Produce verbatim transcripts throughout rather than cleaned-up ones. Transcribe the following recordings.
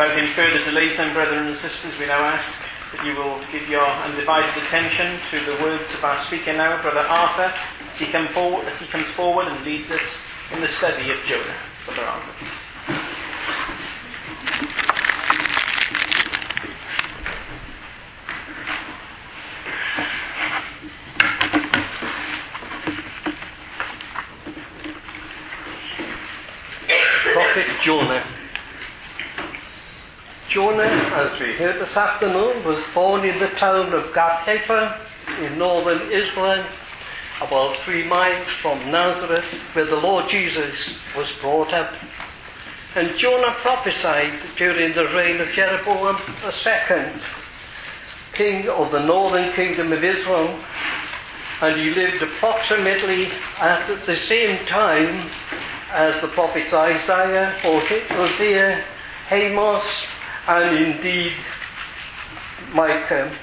Without any further delays then, brethren and sisters, we now ask that you will give your undivided attention to the words of our speaker now, Brother Arthur, as he, come forward, as he comes forward and leads us in the study of Jonah. Brother Arthur, please. Prophet Jonah. Jonah, as we heard this afternoon, was born in the town of Gath Hepher in northern Israel, about three miles from Nazareth, where the Lord Jesus was brought up. And Jonah prophesied during the reign of Jeroboam the second, king of the northern kingdom of Israel, and he lived approximately at the same time as the prophets Isaiah, Hosea, Amos, and indeed Micah.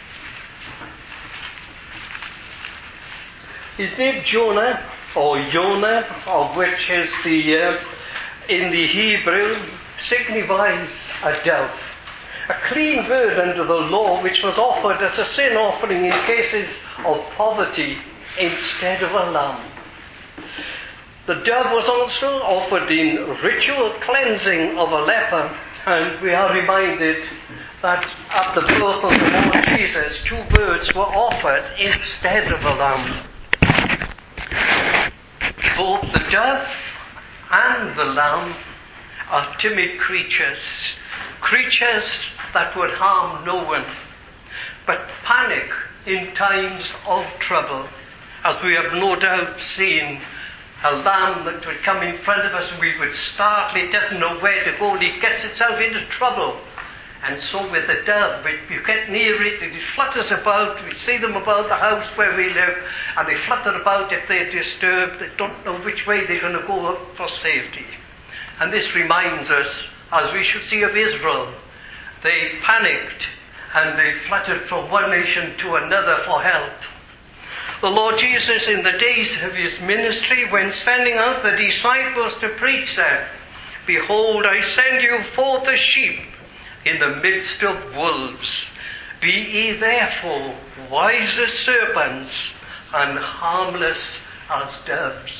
His name Jonah, or Jonah, of which is the, uh, in the Hebrew, signifies a dove. A clean bird under the law, which was offered as a sin offering in cases of poverty instead of a lamb. The dove was also offered in ritual cleansing of a leper, and we are reminded that at the birth of the Lord Jesus, two birds were offered instead of a lamb. Both the dove and the lamb are timid creatures, creatures that would harm no one, but panic in times of trouble, as we have no doubt seen a lamb that would come in front of us and we would startle, it doesn't know where to go and it gets itself into trouble. And so with the dove, you get near it, it flutters about, we see them about the house where we live, and they flutter about if they're disturbed, they don't know which way they're going to go for safety. And this reminds us, as we should see of Israel, they panicked and they fluttered from one nation to another for help. The Lord Jesus, in the days of his ministry, when sending out the disciples to preach, said, "Behold, I send you forth as sheep in the midst of wolves. Be ye therefore wise as serpents and harmless as doves."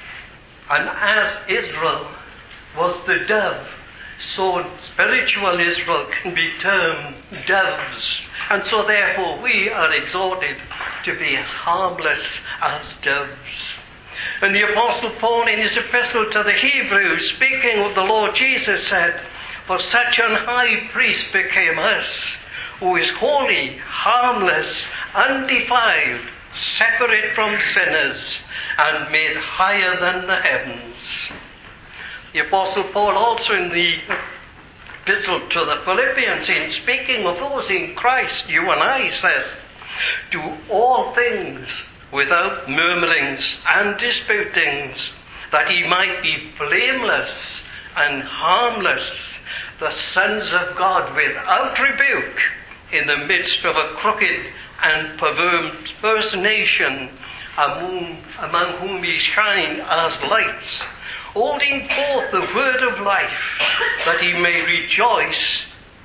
And as Israel was the dove, so spiritual Israel can be termed doves. And so therefore we are exhorted to be as harmless as doves. And the Apostle Paul in his epistle to the Hebrews, speaking of the Lord Jesus, said, "For such an high priest became us, who is holy, harmless, undefiled, separate from sinners, and made higher than the heavens." The Apostle Paul also in the epistle to the Philippians, in speaking of those in Christ, you and I, said, "Do all things without murmurings and disputings, that ye might be blameless and harmless, the sons of God without rebuke, in the midst of a crooked and perverse nation, among, among whom ye shine as lights, holding forth the word of life, that he may rejoice,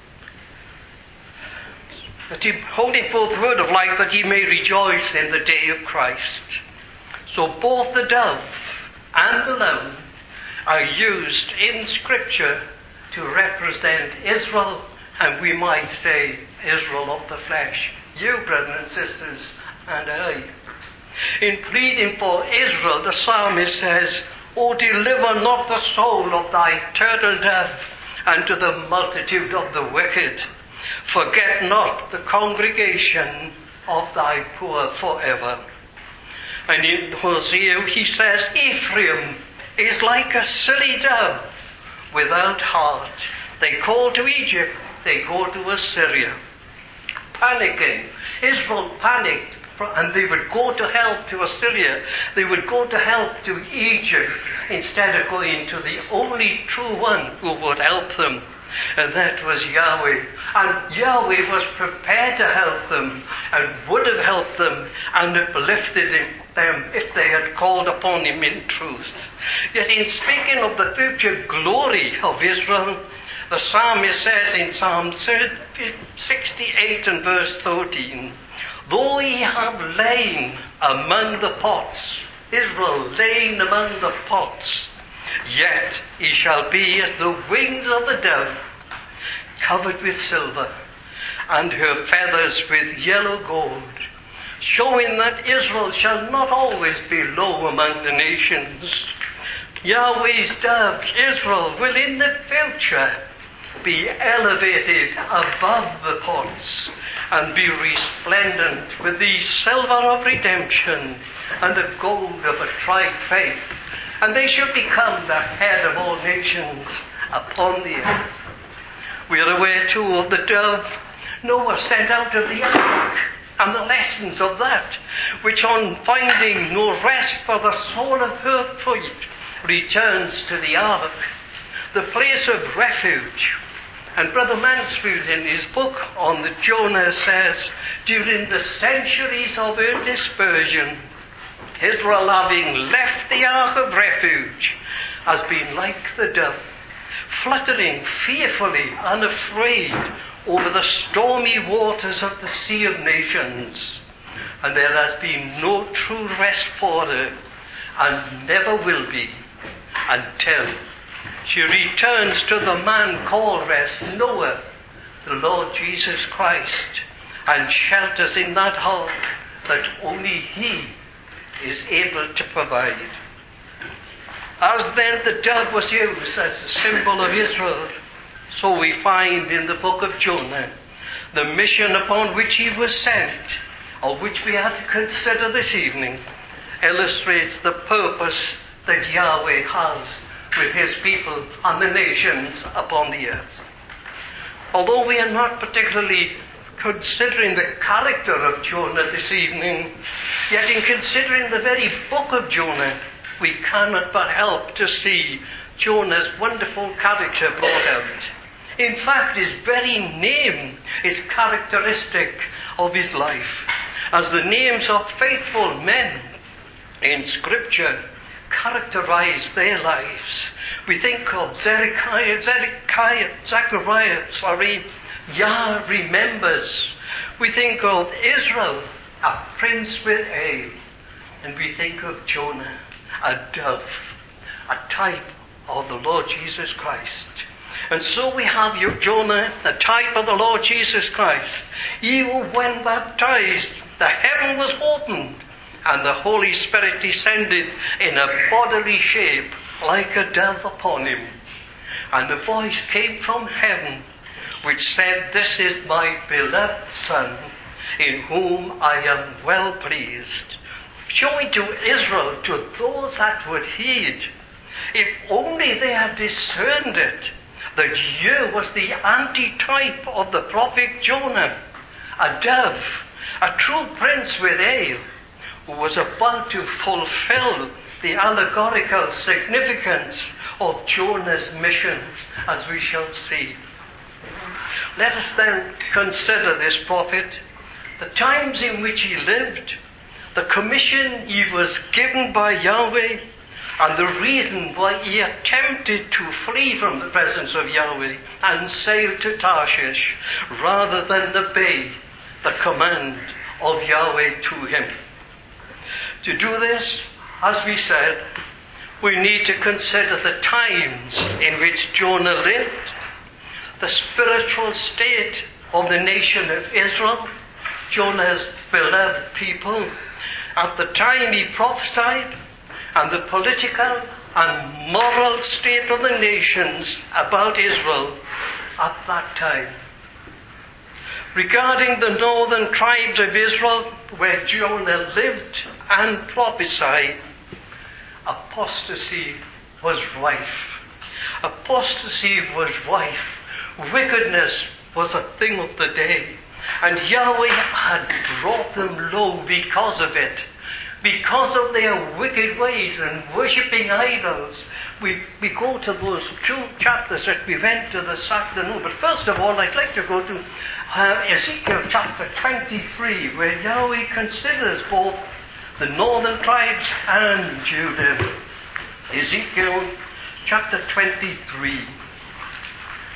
that he, holding forth the word of life, that he may rejoice in the day of Christ." So both the dove and the lamb are used in Scripture to represent Israel, and we might say Israel of the flesh, you, brothers and sisters, and I. In pleading for Israel, the psalmist says, "O deliver not the soul of thy turtle dove unto the multitude of the wicked. Forget not the congregation of thy poor forever." And in Hosea he says, "Ephraim is like a silly dove without heart. They call to Egypt, they go to Assyria." Panicking. Israel panicked, and they would go to help to Assyria. They would go to help to Egypt instead of going to the only true one who would help them. And that was Yahweh. And Yahweh was prepared to help them and would have helped them and uplifted them if they had called upon him in truth. Yet in speaking of the future glory of Israel, The psalmist says in Psalm sixty-eight and verse thirteen, though ye have lain among the pots, Israel lain among the pots, yet ye shall be as the wings of the dove, covered with silver, and her feathers with yellow gold, showing that Israel shall not always be low among the nations. Yahweh's dove, Israel, will in the future be elevated above the pots and be resplendent with the silver of redemption and the gold of a tried faith, and they shall become the head of all nations upon the earth. We are aware too of the dove Noah sent out of the ark, and the lessons of that, which on finding no rest for the sole of her feet, returns to the ark, the place of refuge. And Brother Mansfield in his book on the Jonah says, during the centuries of her dispersion, Israel, having left the ark of refuge, has been like the dove, fluttering fearfully, unafraid, over the stormy waters of the sea of nations. And there has been no true rest for her, and never will be, until she returns to the man called rest, Noah, the Lord Jesus Christ, and shelters in that ark that only He is able to provide. As then the dove was used as a symbol of Israel, so we find in the book of Jonah the mission upon which he was sent, of which we are to consider this evening, illustrates the purpose that Yahweh has with his people and the nations upon the earth. Although we are not particularly considering the character of Jonah this evening, yet in considering the very book of Jonah, we cannot but help to see Jonah's wonderful character brought out. In fact, his very name is characteristic of his life, as the names of faithful men in Scripture characterize their lives. We think of Zedekiah, Zedekiah, Zechariah, sorry, Yah remembers. We think of Israel, a prince with Ale, and we think of Jonah, a dove, a type of the Lord Jesus Christ. And so we have your Jonah, the type of the Lord Jesus Christ. He who, when baptized, the heaven was opened, and the Holy Spirit descended in a bodily shape like a dove upon him. And a voice came from heaven which said, "This is my beloved Son, in whom I am well pleased." Showing to Israel, to those that would heed, if only they had discerned it, that here was the antitype of the prophet Jonah, a dove, a true prince with Ale, who was about to fulfill the allegorical significance of Jonah's mission, as we shall see. Let us then consider this prophet, the times in which he lived, the commission he was given by Yahweh, and the reason why he attempted to flee from the presence of Yahweh and sail to Tarshish rather than obey the command of Yahweh to him. To do this, as we said, we need to consider the times in which Jonah lived, the spiritual state of the nation of Israel, Jonah's beloved people, at the time he prophesied, and the political and moral state of the nations about Israel at that time. Regarding the northern tribes of Israel, where Jonah lived and prophesied, apostasy was rife. Apostasy was rife. Wickedness was a thing of the day. And Yahweh had brought them low because of it. Because of their wicked ways and worshipping idols. We, we go to those two chapters that we went to this afternoon. But first of all, I'd like to go to uh, Ezekiel chapter twenty-three, where Yahweh considers both the northern tribes and Judah. Ezekiel chapter twenty-three.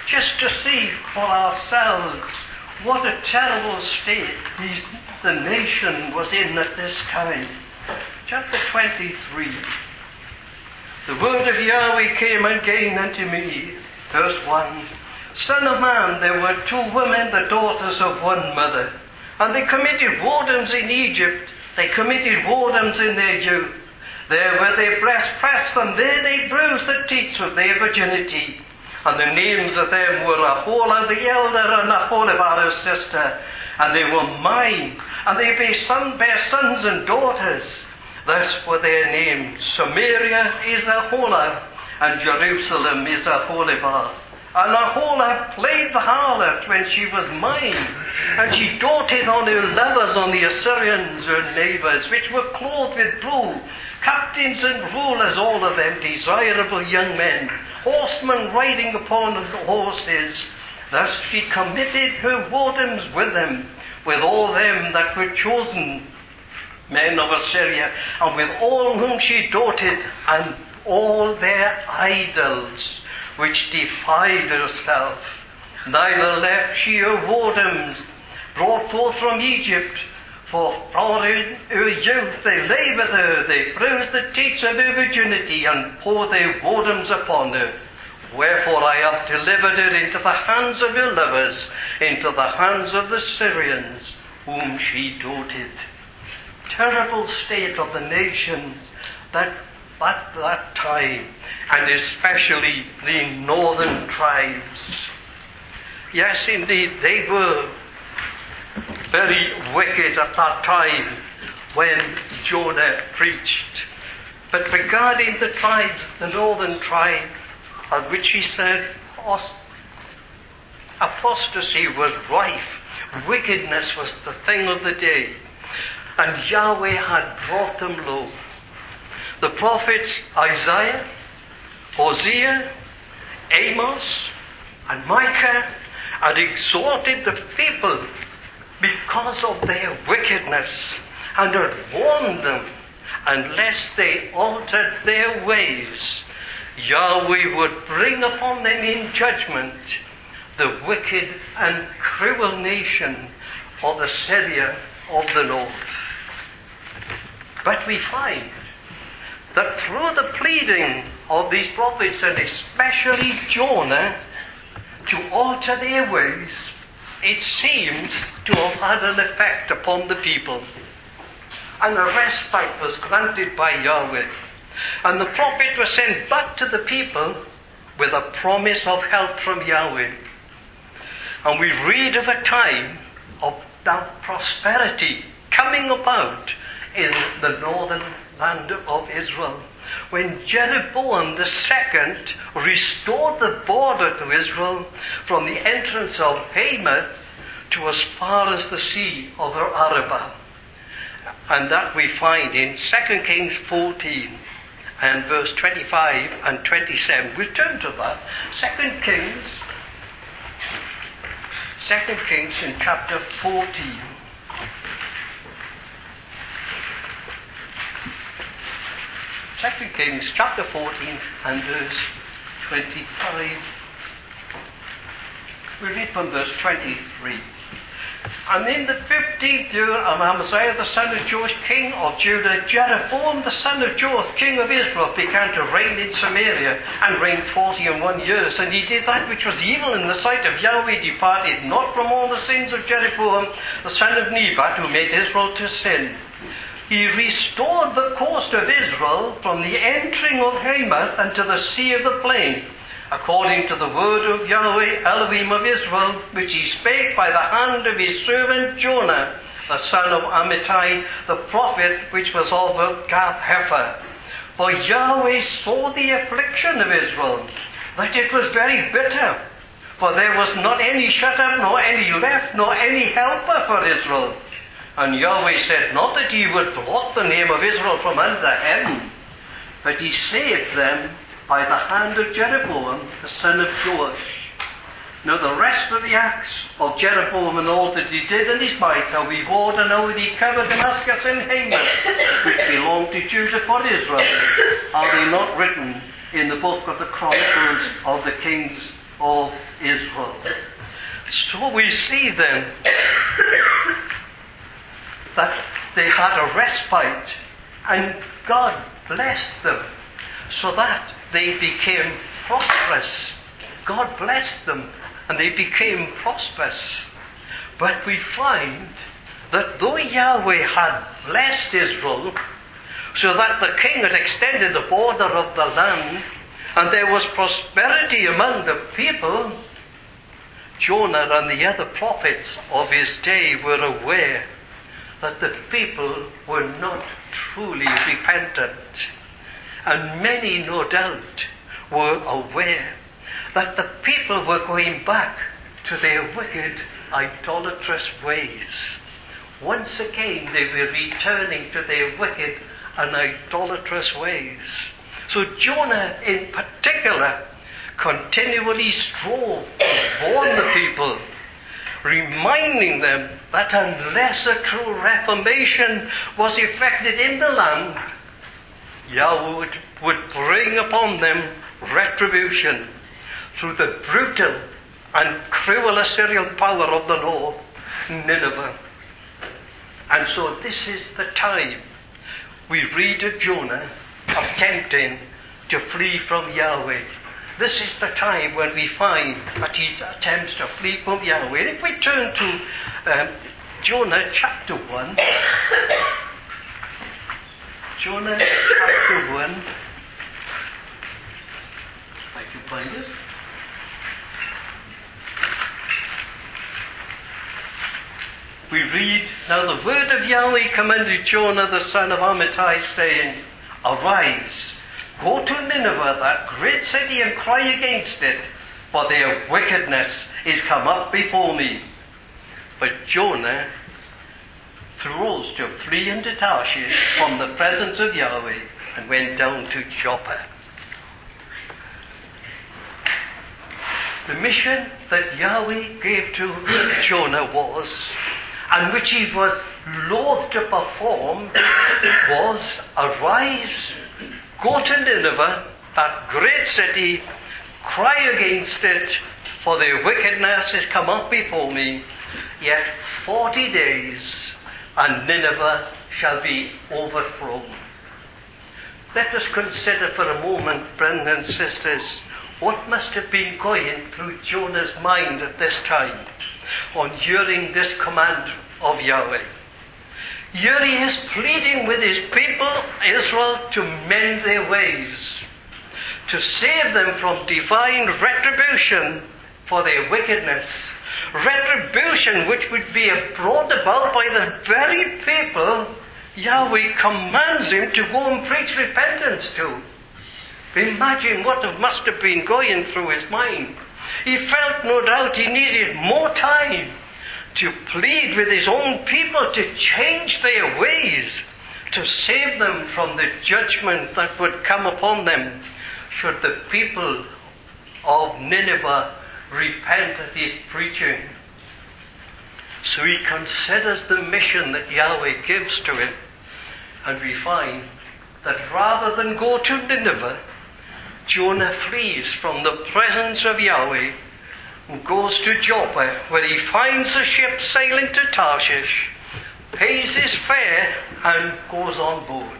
just to see for ourselves what a terrible state these, the nation was in at this time. Chapter twenty-three. The word of Yahweh came again unto me. Verse one. Son of man, there were two women, the daughters of one mother, and they committed whoredoms in Egypt. They committed whoredoms in their youth. There were their breasts pressed, and there they bruised the teats of their virginity. And the names of them were Aholah the elder, and Aholibah her sister. And they were mine, and they bare, son, bare sons and daughters. Thus were their names. Samaria is Aholah, and Jerusalem is Aholibah. And Aholah played the harlot when she was mine, and she doted on her lovers, on the Assyrians, her neighbours, which were clothed with blue, captains and rulers, all of them desirable young men, horsemen riding upon horses. Thus she committed her whoredoms with them, with all them that were chosen men of Assyria, and with all whom she doted, and all their idols, which defied herself. Neither left she her whoredoms, brought forth from Egypt, for from her, her youth they lay with her, they bruised the teats of her virginity, and poured their whoredoms upon her. Wherefore I have delivered her into the hands of her lovers, into the hands of the Syrians, whom she doted. Terrible state of the nations that at that time, and especially the northern tribes. Yes, indeed, they were very wicked at that time when Jonah preached. But regarding the tribes, the northern tribe, on which he said apostasy was rife, wickedness was the thing of the day, and Yahweh had brought them low. The prophets Isaiah, Hosea, Amos, and Micah had exhorted the people because of their wickedness, and had warned them, unless they altered their ways, Yahweh would bring upon them in judgment the wicked and cruel nation of Assyria of the north. But we find that through the pleading of these prophets, and especially Jonah, to alter their ways, it seems to have had an effect upon the people. And a respite was granted by Yahweh. And the prophet was sent back to the people with a promise of help from Yahweh. And we read of a time of that prosperity coming about in the northern land of Israel, when Jeroboam the second restored the border to Israel from the entrance of Hamath to as far as the sea of Arabah. And that we find in Second Kings fourteen and verse twenty-five and twenty-seven. We turn to that. Second Kings, Second Kings in chapter fourteen. Second Kings chapter fourteen and verse twenty-five. We read from verse twenty-three. And in the fifteenth year of Amaziah the son of Joash, king of Judah, Jeroboam the son of Joash, king of Israel, began to reign in Samaria, and reigned forty and one years. And he did that which was evil in the sight of Yahweh, departed not from all the sins of Jeroboam the son of Nebat, who made Israel to sin. He restored the coast of Israel from the entering of Hamath unto the sea of the plain, according to the word of Yahweh Elohim of Israel, which he spake by the hand of his servant Jonah, the son of Amittai, the prophet, which was of Gath Hepher. For Yahweh saw the affliction of Israel, that it was very bitter, for there was not any shut up, nor any left, nor any helper for Israel. And Yahweh said not that he would blot the name of Israel from under heaven, but he saved them by the hand of Jeroboam, the son of Joash. Now the rest of the acts of Jeroboam and all that he did in his might, how he warred and how he covered Damascus and Hamath, which belonged to Judah for Israel, are they not written in the book of the Chronicles of the kings of Israel. So we see then that they had a respite, and God blessed them so that they became prosperous. God blessed them and they became prosperous. But we find that though Yahweh had blessed Israel, so that the king had extended the border of the land, and there was prosperity among the people, Jonah and the other prophets of his day were aware that the people were not truly repentant. And many, no doubt, were aware that the people were going back to their wicked, idolatrous ways. Once again, they were returning to their wicked and idolatrous ways. So Jonah, in particular, continually strove to warn the people, reminding them that unless a true reformation was effected in the land, Yahweh would, would bring upon them retribution through the brutal and cruel Assyrian power of the north, Nineveh. And so this is the time we read of Jonah attempting to flee from Yahweh. This is the time when we find that he attempts to flee from Yahweh. And if we turn to um, Jonah chapter one, Jonah chapter one, if I can find it. We read, "Now the word of Yahweh commanded Jonah the son of Amittai, saying, Arise, go to Nineveh, that great city, and cry against it, for their wickedness is come up before me." But Jonah rose to flee into Tarshish from the presence of Yahweh and went down to Joppa. The mission that Yahweh gave to Jonah was, and which he was loath to perform, was, "Arise, go to Nineveh, that great city, cry against it, for their wickedness is come up before me. Yet forty days, and Nineveh shall be overthrown." Let us consider for a moment, brothers and sisters, what must have been going through Jonah's mind at this time on hearing this command of Yahweh. Here he is pleading with his people, Israel, to mend their ways, to save them from divine retribution for their wickedness. Retribution which would be brought about by the very people Yahweh commands him to go and preach repentance to. Imagine what must have been going through his mind. He felt, no doubt, he needed more time to plead with his own people to change their ways, to save them from the judgment that would come upon them should the people of Nineveh repent at his preaching. So he considers the mission that Yahweh gives to him, and we find that rather than go to Nineveh, Jonah flees from the presence of Yahweh and goes to Joppa, where he finds a ship sailing to Tarshish, pays his fare, and goes on board.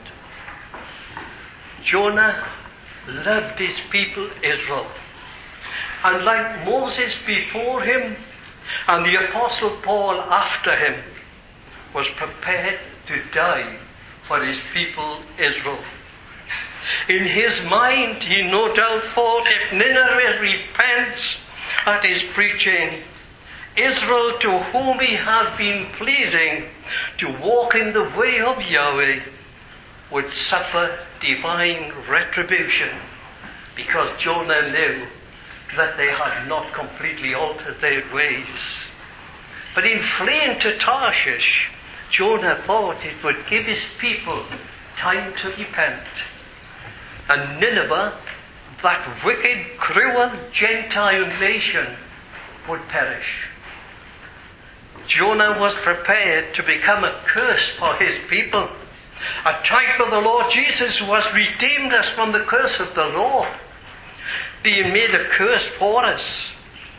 Jonah loved his people Israel, and like Moses before him and the Apostle Paul after him, was prepared to die for his people Israel. In his mind, he no doubt thought, if Nineveh repents at his preaching, Israel, to whom he had been pleading to walk in the way of Yahweh, would suffer divine retribution, because Jonah knew that they had not completely altered their ways. But in fleeing to Tarshish, Jonah thought it would give his people time to repent. And Nineveh, that wicked, cruel Gentile nation, would perish. Jonah was prepared to become a curse for his people, a type of the Lord Jesus, who has redeemed us from the curse of the law. being made a curse for us.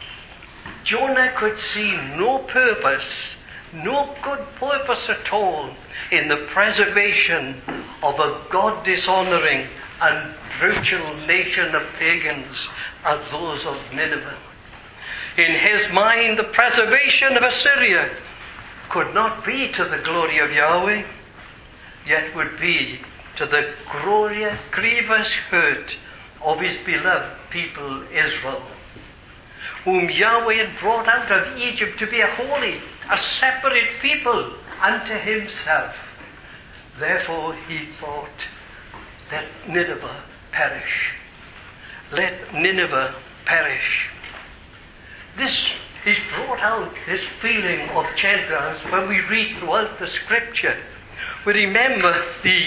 Jonah could see no purpose, no good purpose at all in the preservation of a God-dishonoring and brutal nation of pagans as those of Nineveh. In his mind, the preservation of Assyria could not be to the glory of Yahweh, yet would be to the glorious, grievous hurt of his beloved people Israel, whom Yahweh had brought out of Egypt to be a holy, a separate people unto himself. Therefore he thought, let Nineveh perish. Let Nineveh perish. This is brought out, this feeling of Gentiles, when we read throughout the scripture. We remember the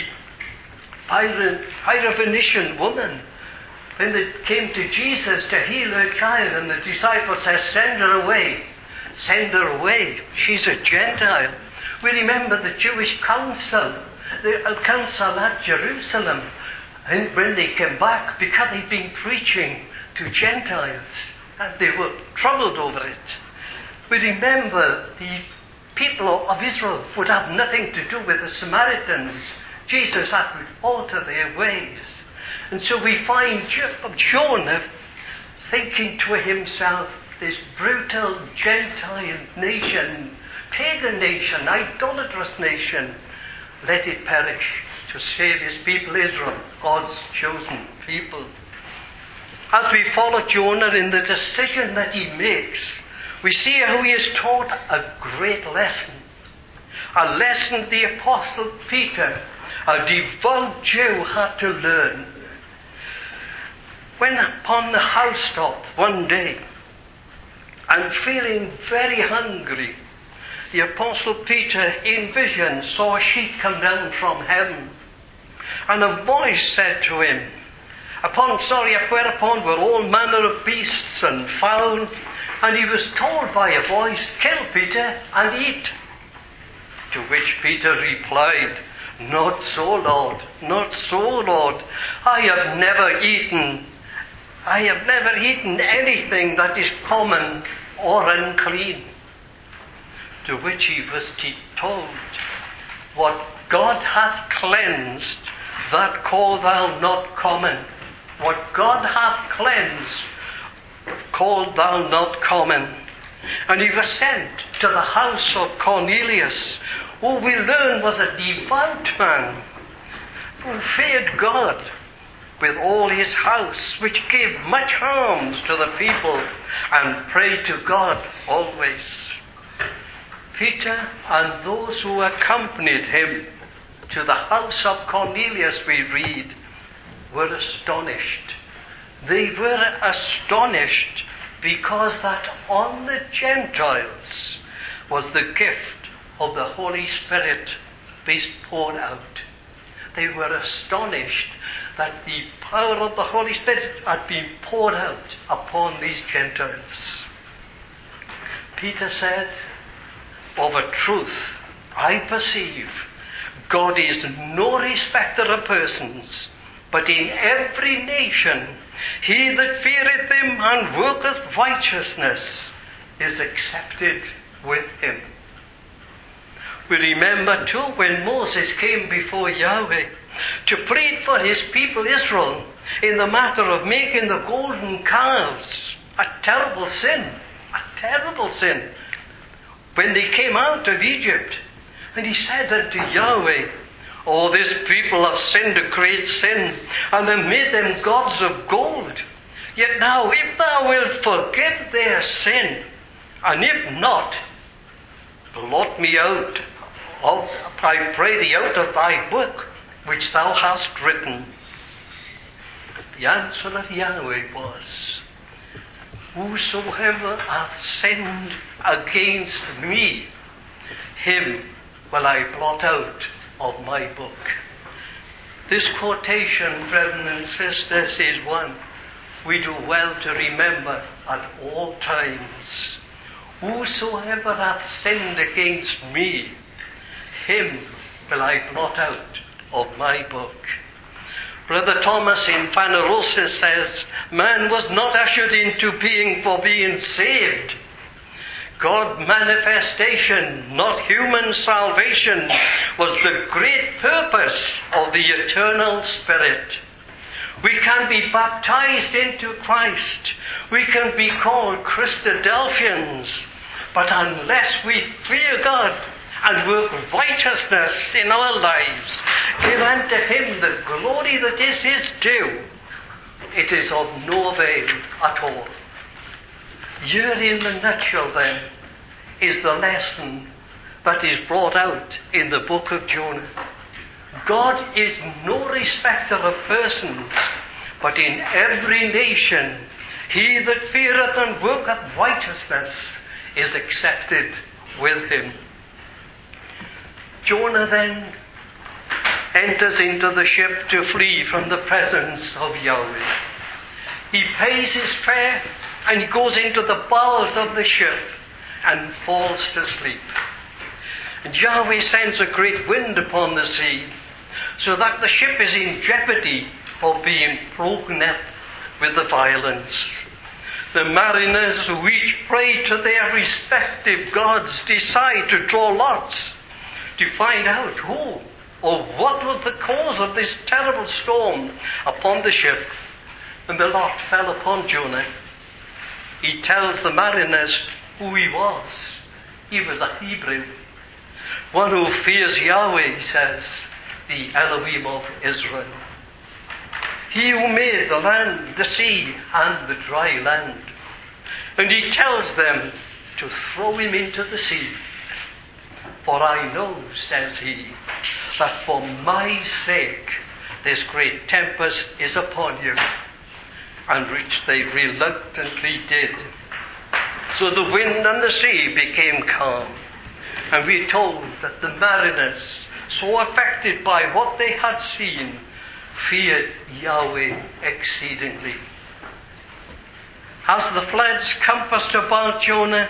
Syrophoenician woman, when they came to Jesus to heal her child, and the disciples said, send her away. Send her away. She's a Gentile. We remember the Jewish council, the council at Jerusalem, and when they came back, because they'd been preaching to Gentiles, and they were troubled over it. We remember the people of Israel would have nothing to do with the Samaritans. Jesus had to alter their ways. And so we find Jonah thinking to himself, this brutal Gentile nation, pagan nation, idolatrous nation, let it perish to save his people Israel, God's chosen people. As we follow Jonah in the decision that he makes, we see how he is taught a great lesson. A lesson the Apostle Peter, a devout Jew, had to learn. When upon the housetop one day, and feeling very hungry, the Apostle Peter in vision saw a sheet come down from heaven, and a voice said to him, upon, sorry, whereupon were all manner of beasts and fowl, and he was told by a voice, kill Peter and eat. To which Peter replied, not so, Lord, not so, Lord. I have never eaten, I have never eaten anything that is common or unclean. To which he was told, what God hath cleansed, that call thou not common. What God hath cleansed, call thou not common. And he was sent to the house of Cornelius, who we learn was a devout man, who feared God with all his house, which gave much alms to the people, and prayed to God always. Peter and those who accompanied him to the house of Cornelius, we read, were astonished. They were astonished because that on the Gentiles was the gift of the Holy Spirit being poured out. They were astonished that the power of the Holy Spirit had been poured out upon these Gentiles. Peter said, of a truth, I perceive God is no respecter of persons, but in every nation he that feareth him and worketh righteousness is accepted with him. We remember too when Moses came before Yahweh to plead for his people Israel in the matter of making the golden calves, a terrible sin, a terrible sin, when they came out of Egypt. And he said unto Yahweh, oh, this people have sinned a great sin, and have made them gods of gold. Yet now, if thou wilt forgive their sin, and if not, blot me out, of, I pray thee, out of thy book, which thou hast written. The answer of Yahweh was, whosoever hath sinned against me, him will I blot out of my book. This quotation, brethren and sisters, is one we do well to remember at all times. Whosoever hath sinned against me, him will I blot out of my book. Brother Thomas in Phanerosis says, man was not ushered into being for being saved. God manifestation, not human salvation, was the great purpose of the eternal Spirit. We can be baptized into Christ. We can be called Christadelphians. But unless we fear God and work righteousness in our lives, give unto Him the glory that is His due, it is of no avail at all. Here in the nutshell then is the lesson that is brought out in the book of Jonah. God is no respecter of persons, but in every nation he that feareth and worketh righteousness is accepted with him. Jonah then enters into the ship to flee from the presence of Yahweh. He pays his fare and he goes into the bowels of the ship and falls to sleep. And Yahweh sends a great wind upon the sea, so that the ship is in jeopardy of being broken up with the violence. The mariners, who each pray to their respective gods, decide to draw lots to find out who or what was the cause of this terrible storm upon the ship. And the lot fell upon Jonah. He tells the mariners who he was. He was a Hebrew. One who fears Yahweh, he says, the Elohim of Israel. He who made the land, the sea, and the dry land. And he tells them to throw him into the sea. For I know, says he, that for my sake this great tempest is upon you. And which they reluctantly did. So the wind and the sea became calm. And we are told that the mariners, so affected by what they had seen, feared Yahweh exceedingly. As the floods compassed about Jonah,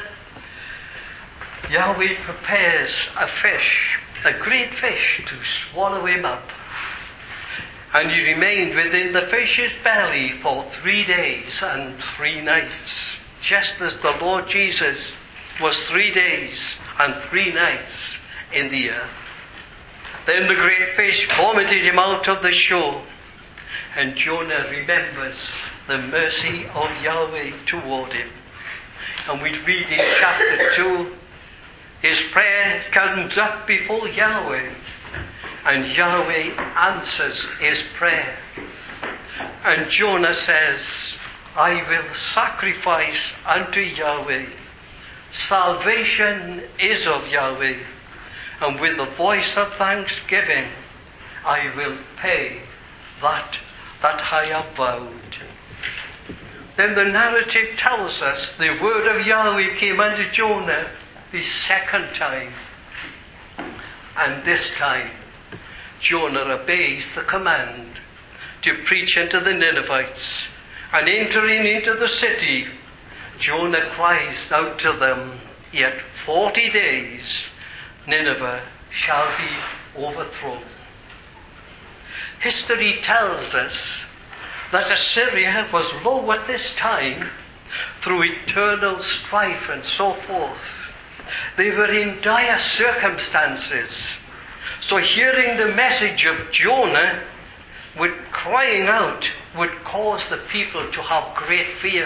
Yahweh prepares a fish, a great fish, to swallow him up. And he remained within the fish's belly for three days and three nights, just as the Lord Jesus was three days and three nights in the earth. Then the great fish vomited him out of the shore, and Jonah remembers the mercy of Yahweh toward him. And we read in chapter two, his prayer comes up before Yahweh, and Yahweh answers his prayer. And Jonah says, I will sacrifice unto Yahweh. Salvation is of Yahweh, and with the voice of thanksgiving I will pay that that I have vowed. Then the narrative tells us the word of Yahweh came unto Jonah the second time. And this time Jonah obeys the command to preach unto the Ninevites. And entering into the city, Jonah cries out to them, Yet forty days Nineveh shall be overthrown. History tells us that Assyria was low at this time through eternal strife and so forth. They were in dire circumstances. So hearing the message of Jonah with crying out would cause the people to have great fear.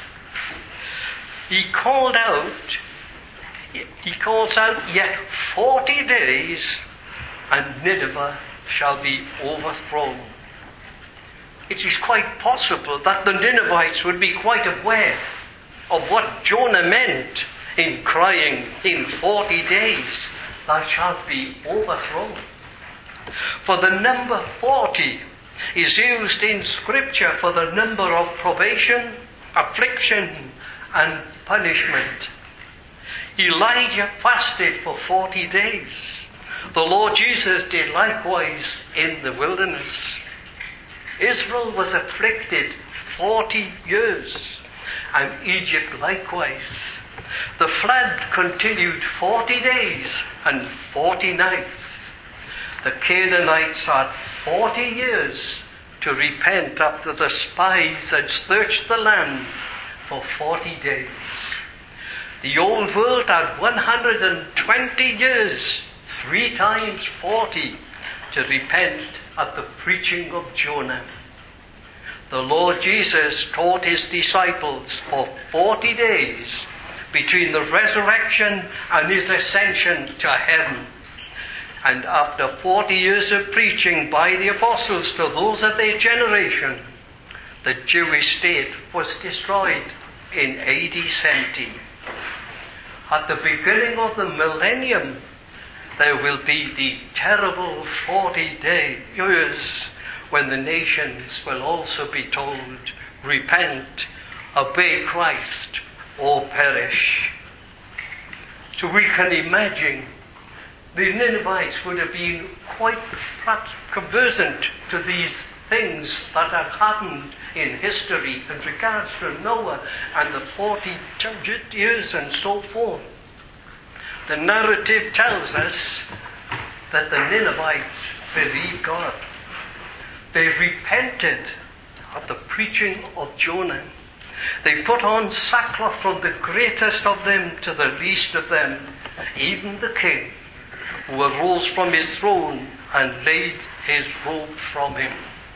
He called out, he calls out, Yet forty days and Nineveh shall be overthrown. It is quite possible that the Ninevites would be quite aware of what Jonah meant in crying, In forty days thou shalt be overthrown. For the number forty is used in Scripture for the number of probation, affliction, and punishment. Elijah fasted for forty days. The Lord Jesus did likewise in the wilderness. Israel was afflicted forty years, and Egypt likewise. The flood continued forty days and forty nights. The Canaanites had forty years to repent after the spies had searched the land for forty days. The old world had one hundred twenty years, three times forty, to repent at the preaching of Jonah. The Lord Jesus taught his disciples for forty days between the resurrection and his ascension to heaven. And after forty years of preaching by the apostles to those of their generation, the Jewish state was destroyed in A D seventy. At the beginning of the millennium, there will be the terrible forty day years when the nations will also be told, repent, obey Christ, or perish. So we can imagine the Ninevites would have been quite perhaps conversant to these things that have happened in history in regards to Noah and the forty years and so forth. The narrative tells us that the Ninevites believed God. They repented at the preaching of Jonah. They put on sackcloth from the greatest of them to the least of them, even the king, who arose from his throne and laid his robe from him.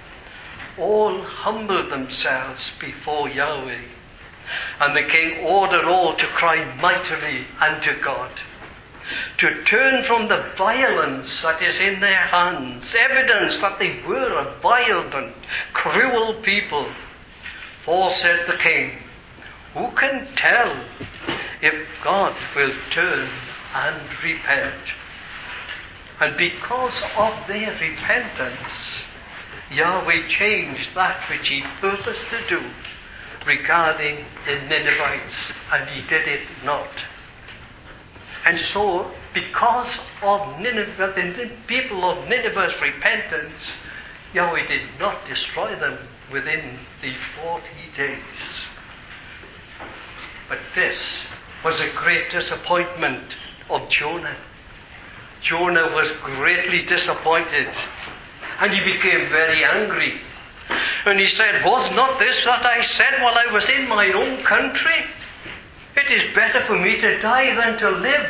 All humbled themselves before Yahweh, and the king ordered all to cry mightily unto God, to turn from the violence that is in their hands, evidence that they were a violent, cruel people. For, said the king, who can tell if God will turn and repent? And because of their repentance, Yahweh changed that which he purposed to do regarding the Ninevites, and he did it not. And so, because of Nineveh, the people of Nineveh's repentance, Yahweh did not destroy them within the forty days. But this was a great disappointment of Jonah. Jonah was greatly disappointed, and he became very angry. And he said, was not this what I said while I was in my own country? It is better for me to die than to live.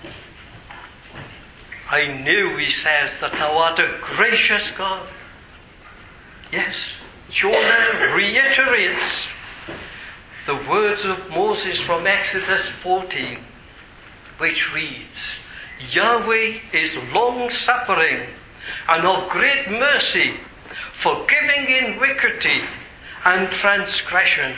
I knew, he says, that thou art a gracious God. Yes, Jonah reiterates the words of Moses from Exodus fourteen, which reads, Yahweh is long-suffering and of great mercy, forgiving iniquity and transgression.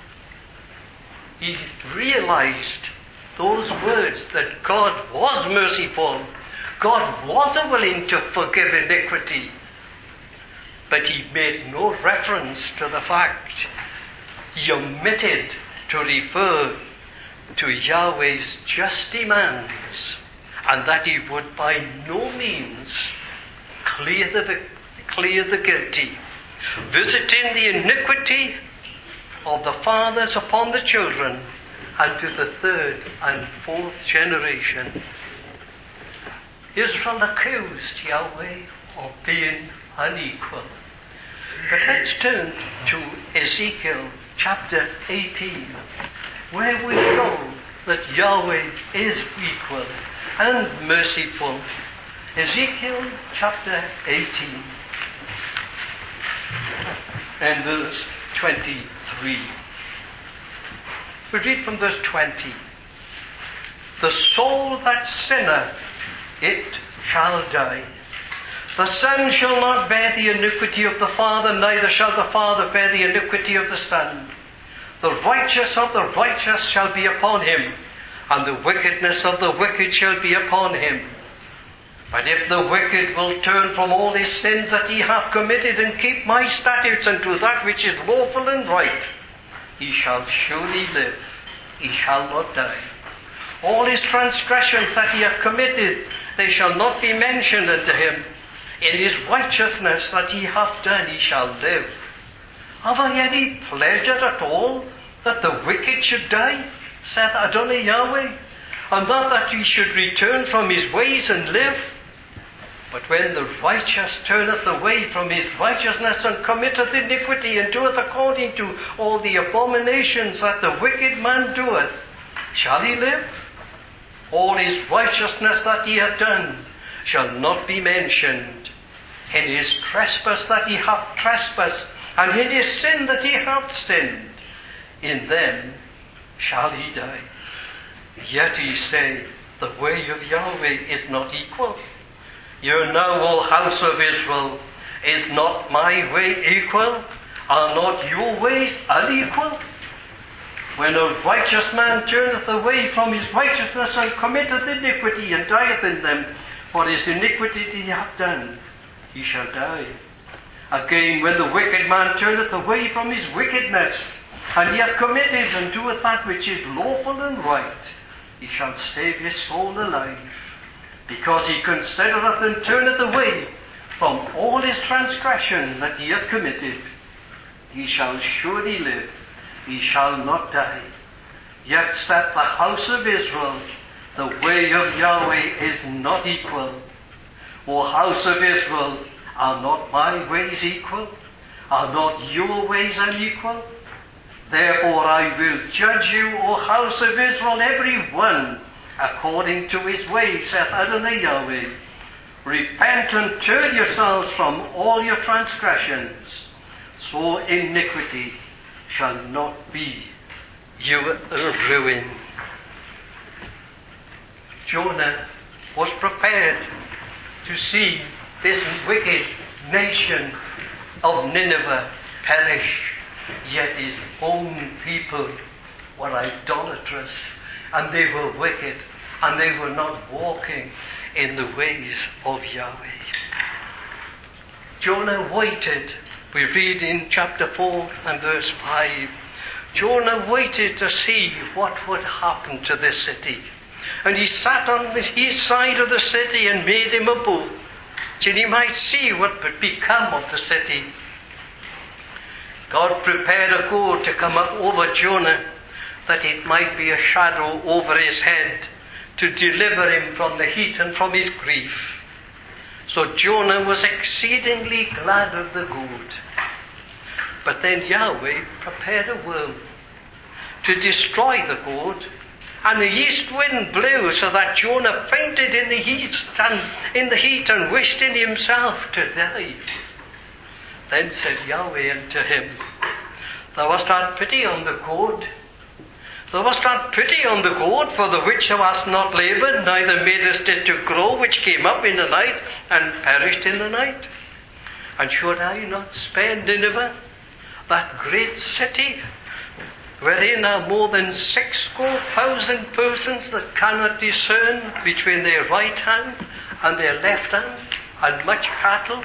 He realized those words, that God was merciful, God was willing to forgive iniquity, but he made no reference to the fact, he omitted to refer to Yahweh's just demands, and that he would by no means clear the, clear the guilty, visiting the iniquity of the fathers upon the children unto the third and fourth generation. Israel accused Yahweh of being unequal. But let's turn to Ezekiel chapter eighteen, where we know that Yahweh is equal and merciful. Ezekiel chapter eighteen and verse twenty-three. We read from verse twenty. The soul that sinneth, it shall die. The son shall not bear the iniquity of the father, neither shall the father bear the iniquity of the son. The righteous of the righteous shall be upon him, and the wickedness of the wicked shall be upon him. But if the wicked will turn from all his sins that he hath committed, and keep my statutes, and do that which is lawful and right, he shall surely live, he shall not die. All his transgressions that he hath committed, they shall not be mentioned unto him. In his righteousness that he hath done, he shall live. Have I any pleasure at all that the wicked should die, saith Adonai Yahweh, and not that he should return from his ways and live? But when the righteous turneth away from his righteousness and committeth iniquity and doeth according to all the abominations that the wicked man doeth, shall he live? All his righteousness that he hath done shall not be mentioned. In his trespass that he hath trespassed, and in his sin that he hath sinned, in them shall he die. Yet ye say, the way of Yahweh is not equal. Hear now, O house of Israel, is not my way equal? Are not your ways unequal? When a righteous man turneth away from his righteousness and committeth iniquity and dieth in them, for his iniquity that he hath done, he shall die. Again, when the wicked man turneth away from his wickedness, and he hath committed and doeth that which is lawful and right, he shall save his soul alive. Because he considereth and turneth away from all his transgression that he hath committed, he shall surely live, he shall not die. Yet saith the house of Israel, the way of Yahweh is not equal. O house of Israel, are not my ways equal? Are not your ways unequal? Therefore I will judge you, O house of Israel, every one according to his ways, saith Adonai Yahweh. Repent and turn yourselves from all your transgressions, so iniquity shall not be your ruin. Jonah was prepared to see this wicked nation of Nineveh perish, yet his own people were idolatrous, and they were wicked, and they were not walking in the ways of Yahweh. Jonah waited. We read in chapter four and verse five. Jonah waited to see what would happen to this city. And he sat on the east side of the city and made him a boat, till he might see what would become of the city. God prepared a gourd to come up over Jonah, that it might be a shadow over his head, to deliver him from the heat and from his grief. So Jonah was exceedingly glad of the gourd. But then Yahweh prepared a worm to destroy the gourd, and the east wind blew so that Jonah fainted in the heat and in the heat and wished in himself to die. Then said Yahweh unto him, Thou hast had pity on the gourd. Thou hast had pity on the gourd for the which thou hast not laboured, neither madest it to grow, which came up in the night and perished in the night. And should I not spare Nineveh, that great city, wherein are more than sixscore thousand persons that cannot discern between their right hand and their left hand, and much cattle?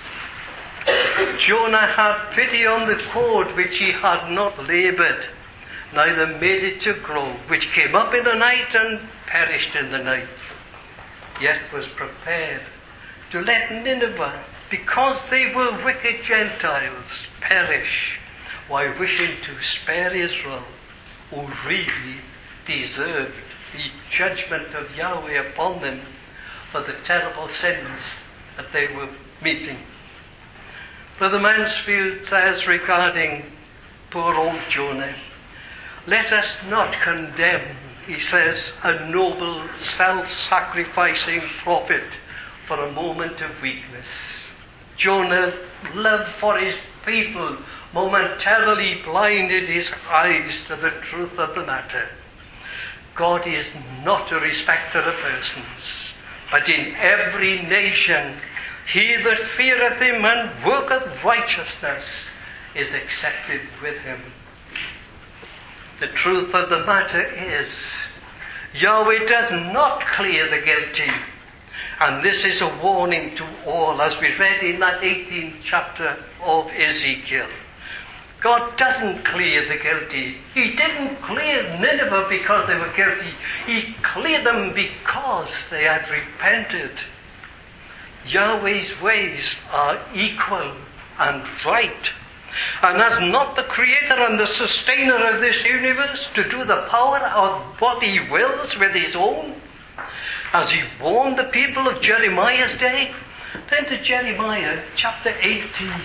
Jonah had pity on the gourd which he had not laboured, neither made it to grow, which came up in the night and perished in the night, yet was prepared to let Nineveh, because they were wicked Gentiles, perish, while wishing to spare Israel, who really deserved the judgment of Yahweh upon them for the terrible sins that they were meeting. Brother Mansfield says regarding poor old Jonah, let us not condemn, he says, a noble, self-sacrificing prophet for a moment of weakness. Jonah's love for his people momentarily blinded his eyes to the truth of the matter. God is not a respecter of persons, but in every nation he that feareth him and worketh righteousness is accepted with him. The truth of the matter is, Yahweh does not clear the guilty. And this is a warning to all, as we read in that eighteenth chapter of Ezekiel. God doesn't clear the guilty. He didn't clear Nineveh because they were guilty. He cleared them because they had repented. Yahweh's ways are equal and right. And as not the creator and the sustainer of this universe to do the power of what he wills with his own, as he warned the people of Jeremiah's day, Turn to Jeremiah chapter eighteen.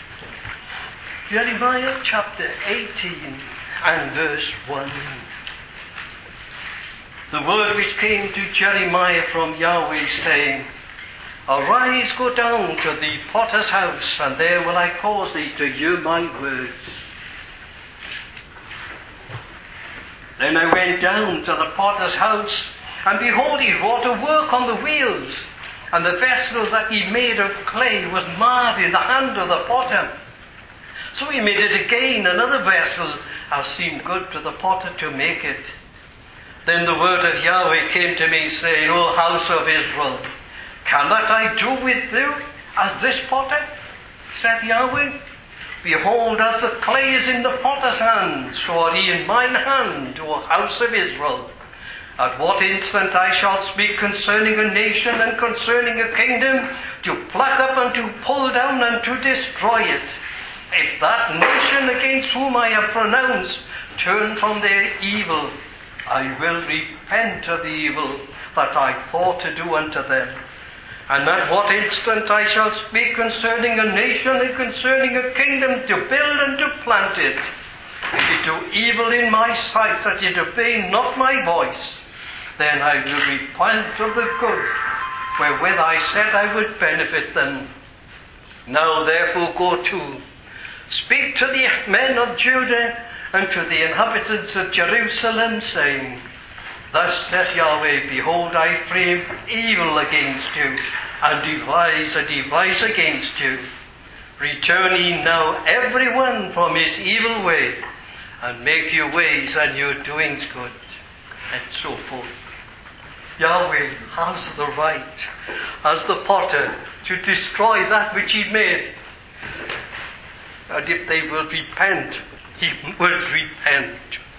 Jeremiah chapter eighteen and verse one. The word which came to Jeremiah from Yahweh, saying, Arise, go down to the potter's house, and there will I cause thee to hear my words. Then I went down to the potter's house, and behold, he wrought a work on the wheels, and the vessel that he made of clay was marred in the hand of the potter. So he made it again, another vessel, as seemed good to the potter to make it. Then the word of Yahweh came to me, saying, O house of Israel, cannot I do with you as this potter? Said Yahweh. Behold, as the clay is in the potter's hand, so are ye in mine hand, O house of Israel. At what instant I shall speak concerning a nation and concerning a kingdom, to pluck up and to pull down and to destroy it. If that nation against whom I have pronounced turn from their evil, I will repent of the evil that I thought to do unto them. And at what instant I shall speak concerning a nation and concerning a kingdom, to build and to plant it. If ye do evil in my sight, that ye obey not my voice, then I will repent of the good wherewith I said I would benefit them. Now therefore go to, speak to the men of Judah and to the inhabitants of Jerusalem, saying, Thus saith Yahweh, Behold, I frame evil against you, and devise a device against you. Return ye now every one from his evil way, and make your ways and your doings good, and so forth. Yahweh has the right, as the potter, to destroy that which he made. And if they will repent, he will repent.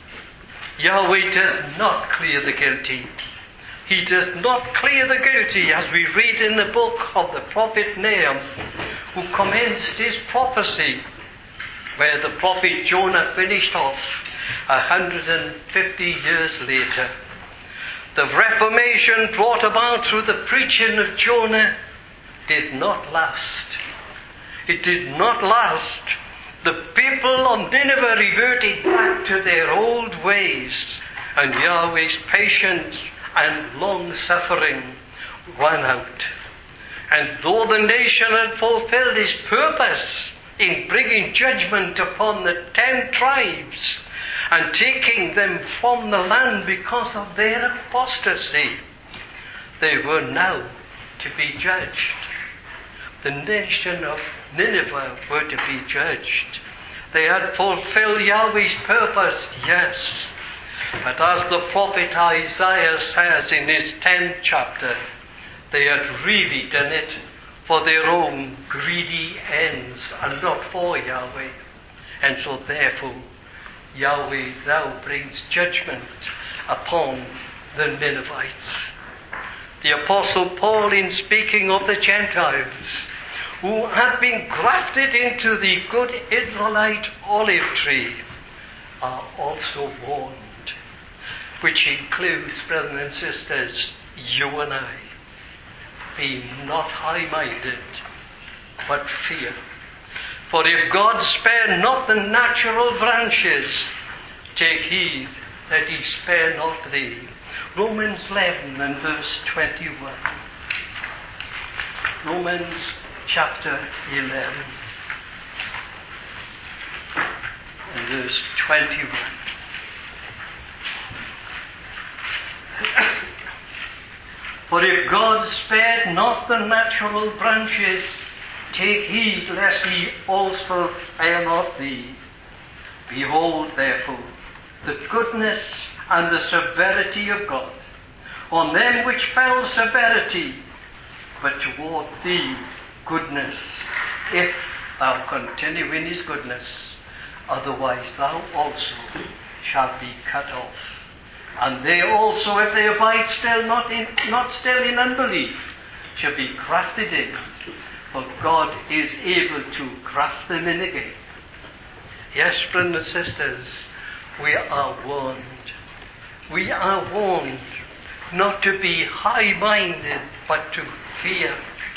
Yahweh does not clear the guilty. He does not clear the guilty, as we read in the book of the prophet Nahum, who commenced his prophecy, where the prophet Jonah finished off a hundred and fifty years later. The reformation brought about through the preaching of Jonah did not last. It did not last. The people of Nineveh reverted back to their old ways, and Yahweh's patience and long-suffering ran out. And though the nation had fulfilled his purpose in bringing judgment upon the ten tribes and taking them from the land because of their apostasy, they were now to be judged. The nation of Nineveh were to be judged. They had fulfilled Yahweh's purpose, yes. But as the prophet Isaiah says in his tenth chapter, they had really done it for their own greedy ends and not for Yahweh. And so therefore, Yahweh now brings judgment upon the Ninevites. The Apostle Paul, in speaking of the Gentiles, who had been grafted into the good Israelite olive tree, are also warned, which includes, brothers and sisters, you and I. Be not high-minded, but fear. For if God spare not the natural branches, take heed that he spare not thee. Romans eleven and verse twenty-one. Romans chapter eleven and verse twenty-one. For if God spared not the natural branches, take heed lest he also spare not thee. Behold, therefore, the goodness and the severity of God, on them which fell severity, but toward thee goodness, if thou continue in his goodness, otherwise thou also shalt be cut off. And they also, if they abide still not in not still in unbelief, shall be grafted in, for God is able to graft them in again. Yes, brothers and sisters, we are warned. We are warned not to be high-minded, but to fear.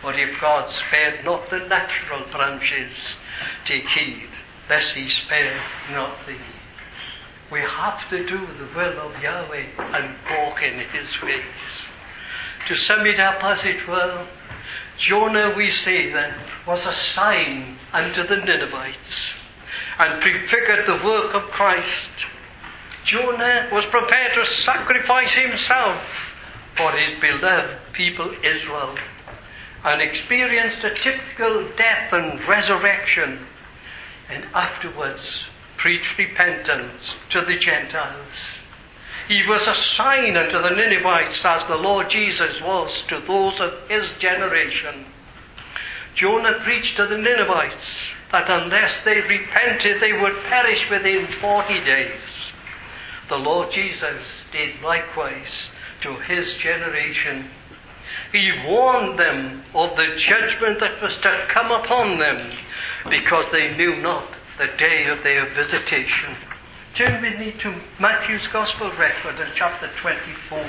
For if God spared not the natural branches, take heed lest he spare not thee. We have to do the will of Yahweh and walk in his ways. To sum it up as it were, Jonah, we say then, was a sign unto the Ninevites and prefigured the work of Christ. Jonah was prepared to sacrifice himself for his beloved people Israel and experienced a typical death and resurrection, and afterwards preached repentance to the Gentiles. He was a sign unto the Ninevites as the Lord Jesus was to those of his generation. Jonah preached to the Ninevites that unless they repented they would perish within forty days. The Lord Jesus did likewise to his generation. He warned them of the judgment that was to come upon them because they knew not the day of their visitation. Turn with me to Matthew's Gospel record in chapter twenty-four.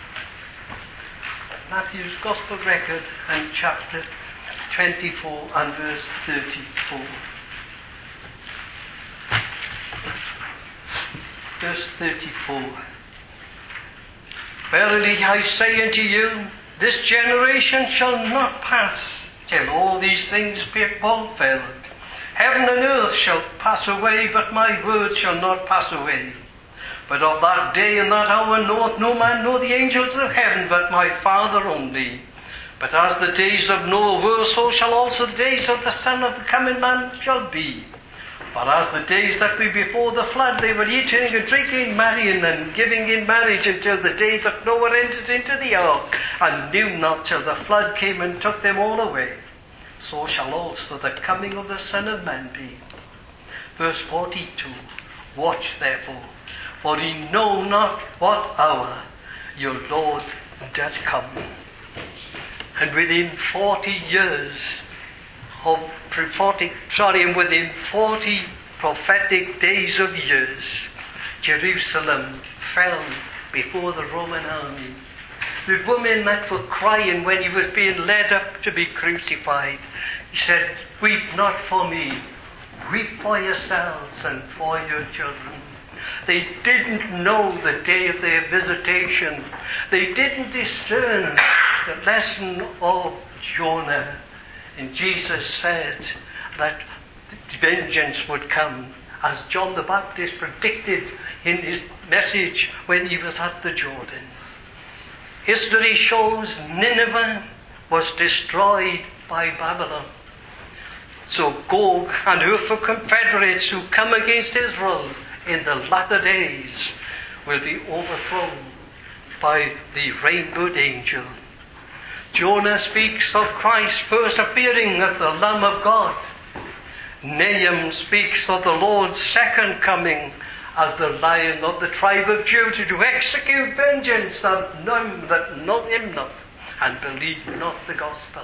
Matthew's Gospel record and chapter twenty-four and verse thirty-four. Verse thirty-four. Verily I say unto you, this generation shall not pass till all these things be fulfilled. Heaven and earth shall pass away, but my word shall not pass away. But of that day and that hour knoweth no man nor the angels of heaven, but my Father only. But as the days of Noah were, so shall also the days of the Son of the coming man shall be. For as the days that were before the flood, they were eating and drinking, marrying and giving in marriage until the day that Noah entered into the ark, and knew not till the flood came and took them all away. So shall also the coming of the Son of Man be. Verse forty-two. Watch therefore, for ye know not what hour your Lord doth come. And within forty years of forty, sorry, and within forty prophetic days of years, Jerusalem fell before the Roman army. The women that were crying when he was being led up to be crucified, he said, weep not for me, weep for yourselves and for your children. They didn't know the day of their visitation. They didn't discern the lesson of Jonah. And Jesus said that vengeance would come, as John the Baptist predicted in his message when he was at the Jordan. History shows Nineveh was destroyed by Babylon. So Gog and her confederates who come against Israel in the latter days will be overthrown by the rainbowed angel. Jonah speaks of Christ first appearing as the Lamb of God. Nahum speaks of the Lord's second coming as the Lion of the tribe of Judah, to execute vengeance on none that know him not and believe not the gospel.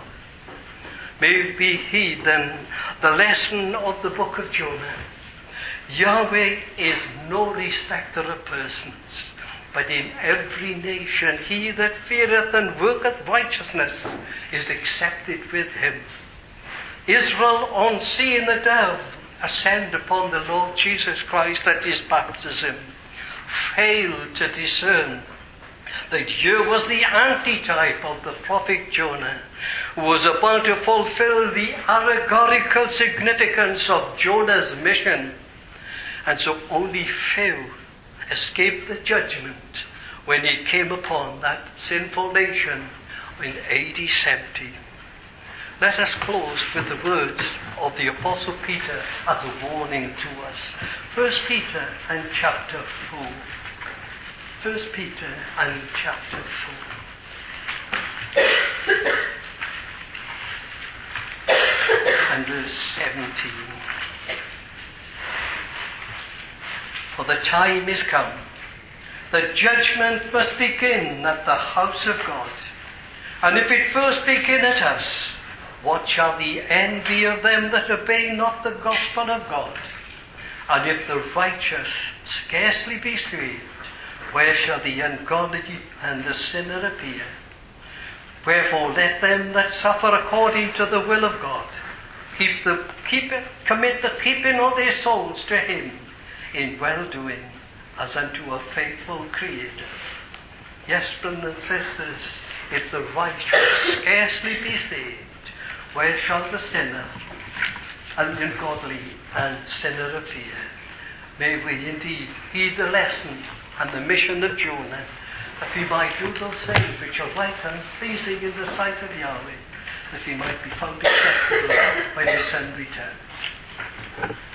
May we heed then the lesson of the book of Jonah. Yahweh is no respecter of persons, but in every nation he that feareth and worketh righteousness is accepted with him. Israel, on seeing the dove ascend upon the Lord Jesus Christ at his baptism, failed to discern that here was the antitype of the prophet Jonah, who was about to fulfill the allegorical significance of Jonah's mission. And so only few escaped the judgment when he came upon that sinful nation in A D seventy. Let us close with the words of the Apostle Peter as a warning to us. First Peter and chapter four. First Peter and chapter four. And verse seventeen. For the time is come, the judgment must begin at the house of God. And if it first begin at us, what shall the end be of them that obey not the gospel of God? And if the righteous scarcely be saved, where shall the ungodly and the sinner appear? Wherefore let them that suffer according to the will of God keep the keep it, commit the keeping of their souls to him in well-doing, as unto a faithful Creator. Yes, brothers and sisters, if the righteous scarcely be saved, where shall the sinner and ungodly and sinner appear? May we indeed heed the lesson and the mission of Jonah, that we might do those things which are right and pleasing in the sight of Yahweh, that we might be found acceptable when his Son returns.